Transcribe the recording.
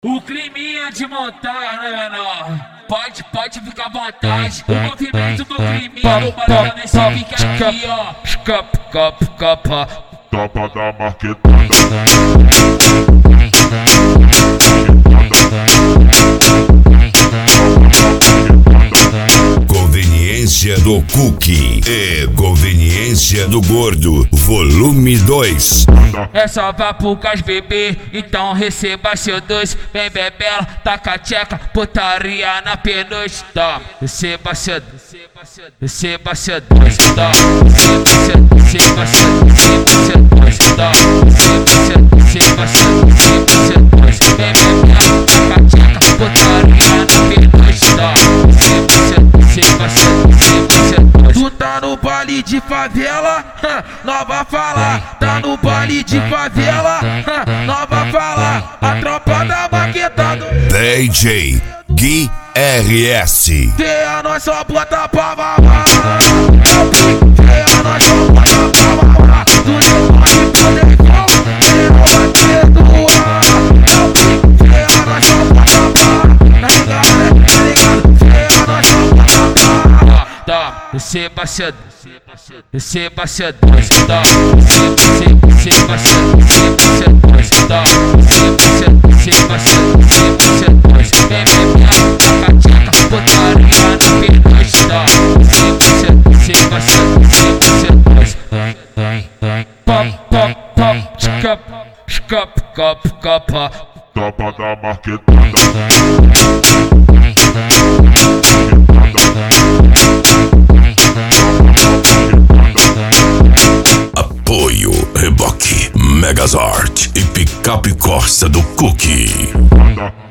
O climinha de montar, né, menor? Pode ficar à vontade. O movimento do climinha no barulho nesse pique aqui, ó. Tapa da marquetada. Conveniência do Cookie e Conveniência do Gordo, volume 2. É só vá pro cais bebê, então receba seu doce. Vem bebela, taca tcheca, putaria na penugem. Toma, receba seu doce, receba seu doce. Toma, receba seu doce, toma, receba seu doce. Vem bebela, taca tcheca, putaria na penugem. Toma, receba seu doce. Tu tá no baile de favela, nova fala. Tá no baile de favela, nova fala. A tropa da maquetando. DJ Gui RS. Vê a nós só bota pra mamar. Vê a nós só bota pra mamar. Tu não pode poder igual, vai perdoar. Vê a nós só bota pra. Tá ligado? Vê a nós só bota pra. Toma, receba seu doce, receba seu doce. Toma, receba seu doce. Toma, receba seu doce. Vem bebendo, taca tcheca, putaria na penugem. Toma, receba seu doce. Pop, escapa. Tapa da marquetada. Apoio Reboque, Megazord e Picape Corsa do Cookie.